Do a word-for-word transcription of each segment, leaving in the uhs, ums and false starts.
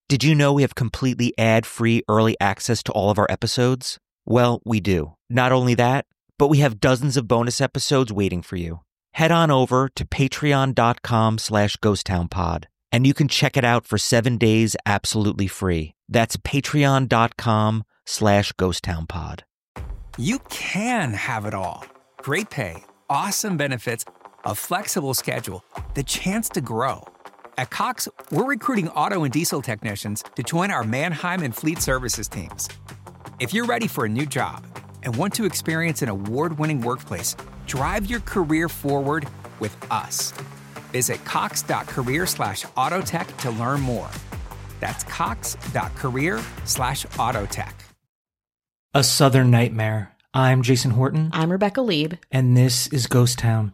Did you know we have completely ad-free early access to all of our episodes? Well, we do. Not only that, but we have dozens of bonus episodes waiting for you. Head on over to patreon.com slash ghosttownpod, and you can check it out for seven days absolutely free. That's patreon.com slash ghosttownpod. You can have it all. Great pay, awesome benefits, a flexible schedule, the chance to grow. At Cox, we're recruiting auto and diesel technicians to join our Mannheim and Fleet Services teams. If you're ready for a new job and want to experience an award-winning workplace, drive your career forward with us. Visit cox.career slash autotech to learn more. That's cox.career slash autotech. A Southern Nightmare. I'm Jason Horton. I'm Rebecca Lieb. And this is Ghost Town.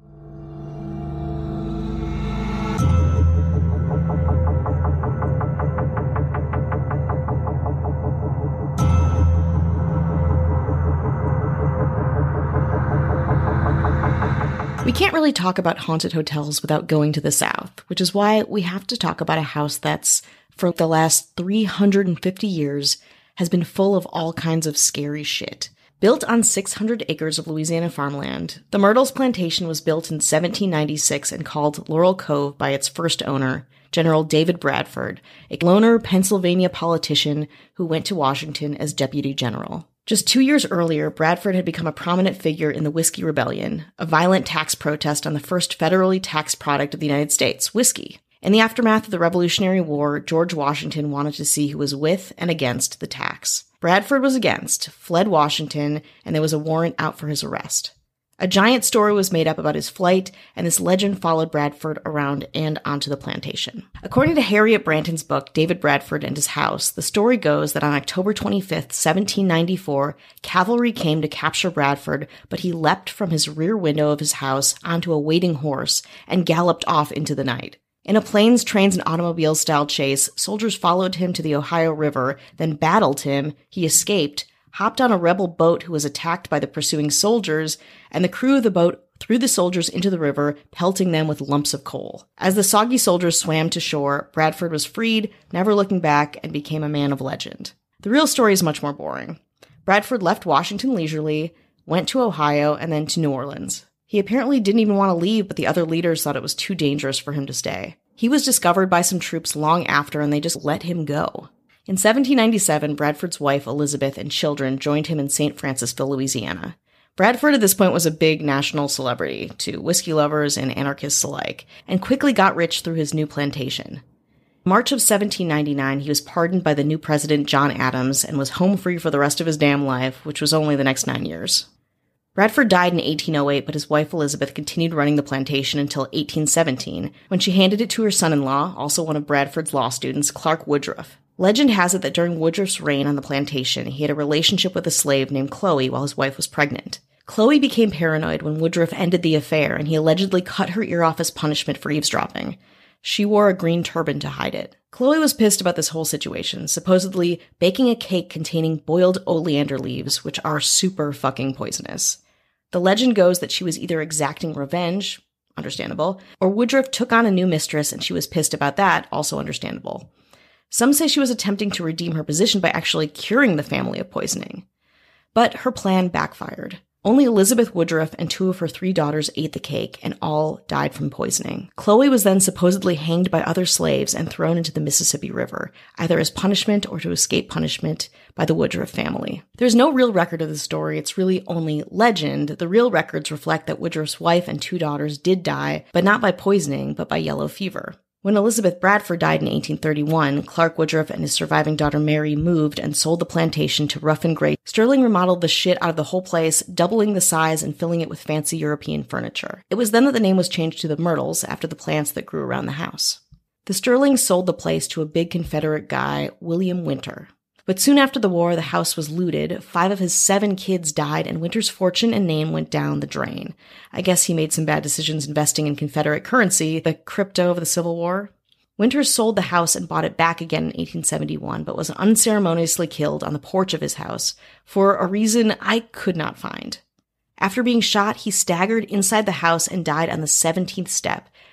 We can't really talk about haunted hotels without going to the South, which is why we have to talk about a house that's, for the last three hundred fifty years, has been full of all kinds of scary shit. Built on six hundred acres of Louisiana farmland, the Myrtles Plantation was built in seventeen ninety-six and called Laurel Cove by its first owner, General David Bradford, a loner Pennsylvania politician who went to Washington as deputy general. Just two years earlier, Bradford had become a prominent figure in the Whiskey Rebellion, a violent tax protest on the first federally taxed product of the United States, whiskey. In the aftermath of the Revolutionary War, George Washington wanted to see who was with and against the tax. Bradford was against, fled Washington, and there was a warrant out for his arrest. A giant story was made up about his flight, and this legend followed Bradford around and onto the plantation. According to Harriet Branton's book, David Bradford and His House, the story goes that on October twenty-fifth, seventeen ninety-four, cavalry came to capture Bradford, but he leapt from his rear window of his house onto a waiting horse and galloped off into the night. In a planes, trains, and automobiles-style chase, soldiers followed him to the Ohio River, then battled him, he escaped, hopped on a rebel boat who was attacked by the pursuing soldiers, and the crew of the boat threw the soldiers into the river, pelting them with lumps of coal. As the soggy soldiers swam to shore, Bradford was freed, never looking back, and became a man of legend. The real story is much more boring. Bradford left Washington leisurely, went to Ohio, and then to New Orleans. He apparently didn't even want to leave, but the other leaders thought it was too dangerous for him to stay. He was discovered by some troops long after, and they just let him go. In seventeen ninety-seven, Bradford's wife, Elizabeth, and children joined him in Saint Francisville, Louisiana. Bradford at this point was a big national celebrity to whiskey lovers and anarchists alike, and quickly got rich through his new plantation. In March of seventeen ninety-nine, he was pardoned by the new president, John Adams, and was home free for the rest of his damn life, which was only the next nine years. Bradford died in eighteen oh eight, but his wife Elizabeth continued running the plantation until eighteen seventeen, when she handed it to her son-in-law, also one of Bradford's law students, Clark Woodruff. Legend has it that during Woodruff's reign on the plantation, he had a relationship with a slave named Chloe while his wife was pregnant. Chloe became paranoid when Woodruff ended the affair, and he allegedly cut her ear off as punishment for eavesdropping. She wore a green turban to hide it. Chloe was pissed about this whole situation, supposedly baking a cake containing boiled oleander leaves, which are super fucking poisonous. The legend goes that she was either exacting revenge, understandable, or Woodruff took on a new mistress and she was pissed about that, also understandable. Some say she was attempting to redeem her position by actually curing the family of poisoning. But her plan backfired. Only Elizabeth Woodruff and two of her three daughters ate the cake, and all died from poisoning. Chloe was then supposedly hanged by other slaves and thrown into the Mississippi River, either as punishment or to escape punishment by the Woodruff family. There's no real record of the story, it's really only legend. The real records reflect that Woodruff's wife and two daughters did die, but not by poisoning, but by yellow fever. When Elizabeth Bradford died in eighteen thirty-one, Clark Woodruff and his surviving daughter Mary moved and sold the plantation to Rough and Gray. Sterling remodeled the shit out of the whole place, doubling the size and filling it with fancy European furniture. It was then that the name was changed to the Myrtles, after the plants that grew around the house. The Sterlings sold the place to a big Confederate guy, William Winter. But soon after the war, the house was looted, five of his seven kids died, and Winter's fortune and name went down the drain. I guess he made some bad decisions investing in Confederate currency, the crypto of the Civil War. Winter sold the house and bought it back again in eighteen seventy-one, but was unceremoniously killed on the porch of his house for a reason I could not find. After being shot, he staggered inside the house and died on the seventeenth step,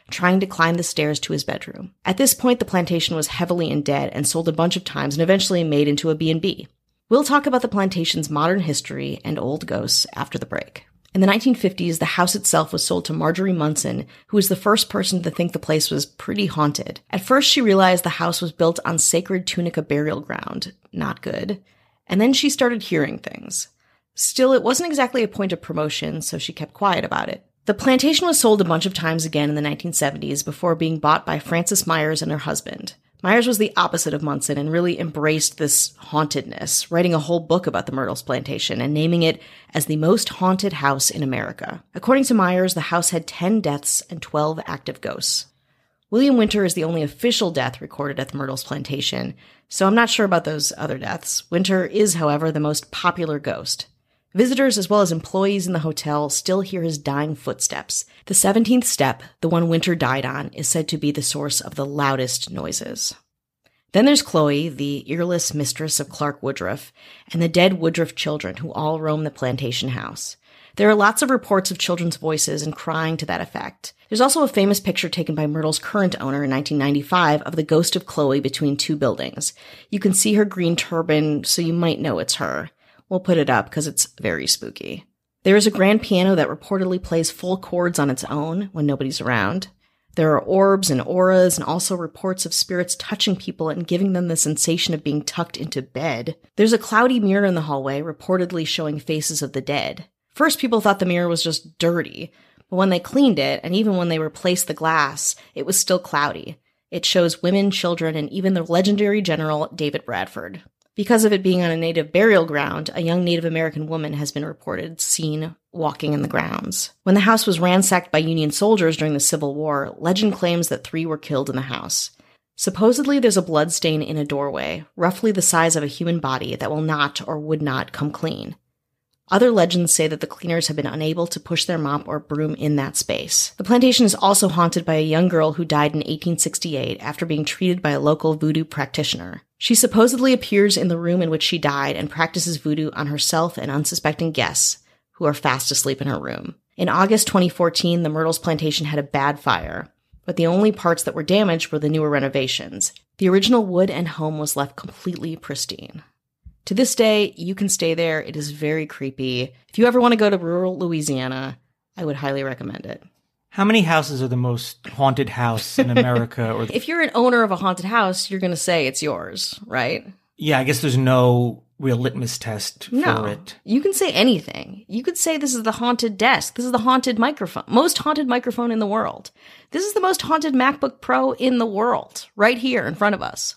trying to climb the stairs to his bedroom. At this point, the plantation was heavily in debt and sold a bunch of times and eventually made into a B and B. We'll talk about the plantation's modern history and old ghosts after the break. In the nineteen fifties, the house itself was sold to Marjorie Munson, who was the first person to think the place was pretty haunted. At first, she realized the house was built on sacred Tunica burial ground. Not good. And then she started hearing things. Still, it wasn't exactly a point of promotion, so she kept quiet about it. The plantation was sold a bunch of times again in the nineteen seventies before being bought by Frances Myers and her husband. Myers was the opposite of Munson and really embraced this hauntedness, writing a whole book about the Myrtles plantation and naming it as the most haunted house in America. According to Myers, the house had ten deaths and twelve active ghosts. William Winter is the only official death recorded at the Myrtles plantation, so I'm not sure about those other deaths. Winter is, however, the most popular ghost. Visitors as well as employees in the hotel still hear his dying footsteps. The seventeenth step, the one Winter died on, is said to be the source of the loudest noises. Then there's Chloe, the earless mistress of Clark Woodruff, and the dead Woodruff children who all roam the plantation house. There are lots of reports of children's voices and crying to that effect. There's also a famous picture taken by Myrtle's current owner in nineteen ninety-five of the ghost of Chloe between two buildings. You can see her green turban, so you might know it's her. We'll put it up because it's very spooky. There is a grand piano that reportedly plays full chords on its own when nobody's around. There are orbs and auras and also reports of spirits touching people and giving them the sensation of being tucked into bed. There's a cloudy mirror in the hallway reportedly showing faces of the dead. First, people thought the mirror was just dirty, but when they cleaned it, and even when they replaced the glass, it was still cloudy. It shows women, children, and even the legendary General David Bradford. Because of it being on a native burial ground, a young Native American woman has been reported seen walking in the grounds. When the house was ransacked by Union soldiers during the Civil War, legend claims that three were killed in the house. Supposedly, there's a blood stain in a doorway, roughly the size of a human body, that will not or would not come clean. Other legends say that the cleaners have been unable to push their mop or broom in that space. The plantation is also haunted by a young girl who died in eighteen sixty-eight after being treated by a local voodoo practitioner. She supposedly appears in the room in which she died and practices voodoo on herself and unsuspecting guests who are fast asleep in her room. In August twenty fourteen, the Myrtles plantation had a bad fire, but the only parts that were damaged were the newer renovations. The original wood and home was left completely pristine. To this day, you can stay there. It is very creepy. If you ever want to go to rural Louisiana, I would highly recommend it. How many houses are the most haunted house in America? Or If you're an owner of a haunted house, you're going to say it's yours, right? Yeah, I guess there's no real litmus test for no, it. You can say anything. You could say this is the haunted desk. This is the haunted microphone. Most haunted microphone in the world. This is the most haunted MacBook Pro in the world. Right here in front of us.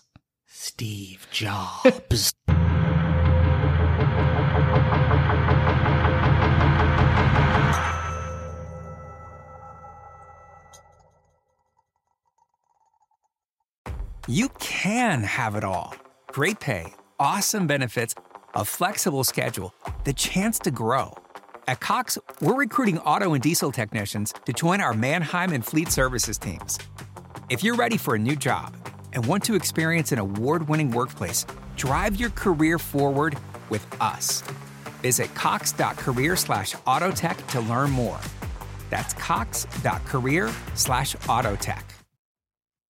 Steve Jobs. You can have it all. Great pay, awesome benefits, a flexible schedule, the chance to grow. At Cox, we're recruiting auto and diesel technicians to join our Mannheim and Fleet Services teams. If you're ready for a new job and want to experience an award-winning workplace, drive your career forward with us. Visit cox.career slash autotech to learn more. That's cox.career slash autotech.